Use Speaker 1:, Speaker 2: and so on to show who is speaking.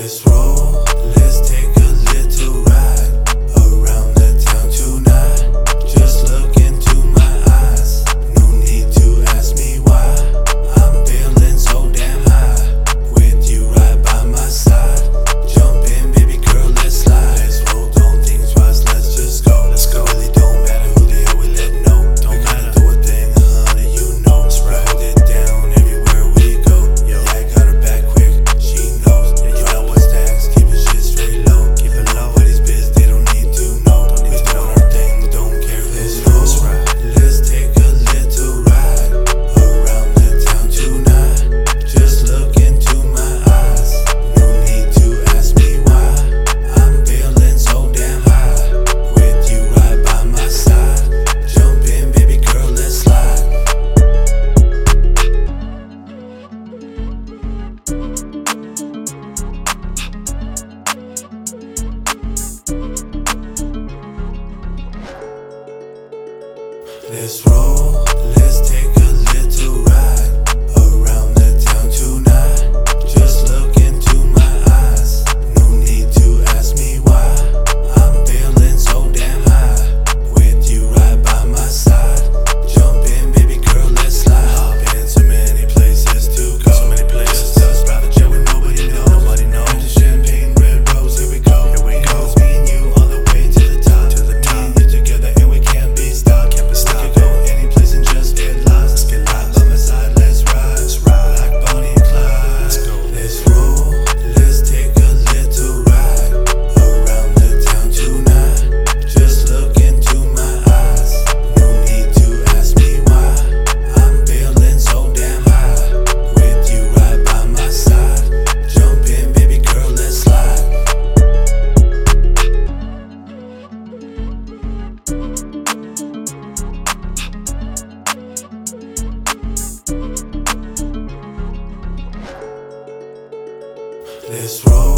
Speaker 1: Let's roll, let's take a little ride around the town tonight. Just look into my eyes, no need to ask me why. I'm feeling so damn high, with you right by my side. Jump in, baby girl, let's slide. Let's roll, don't think twice, let's just go. Let's go. Really don't matter who the hell we let know. Don't gotta do a thing, honey, you know. Let's hold it down everywhere we go. Yeah, I got her back quick, she knows. You know what's next, keep it shit straight low. Keep it low, but these bitches, they don't need to know. We doing our thing, we don't care who they know. Let's take a little ride around the town tonight. Just look into my eyes, no need to ask me why. I'm feeling so damn high, with you right by my side. Jump in, baby girl, let's slide. Let's roll, let's take a little ride around the town tonight. Just look into my eyes, no need to ask me why. I'm feeling so damn high, with you right by my side. Jump in, baby girl, let's slide. Hop in, so many places to go. So many places to us, private jet with nobody knows. Nobody knows. Into champagne, red rose, here we go. Here we go. It's me and you all the way to the top. To the top. Me and you together and we can't be stopped. Can't be stopped. We could go any place and just get lost. Let's get lost. By my side, let's ride. Let's ride. Like Bonnie and Clyde. Let's go. Let's roll. Let's take a little ride around the town tonight. Just look into my eyes, no need to ask me why. I'm feeling so damn high, with you right by my side. Jump in, baby girl, let's slide. Let's roll.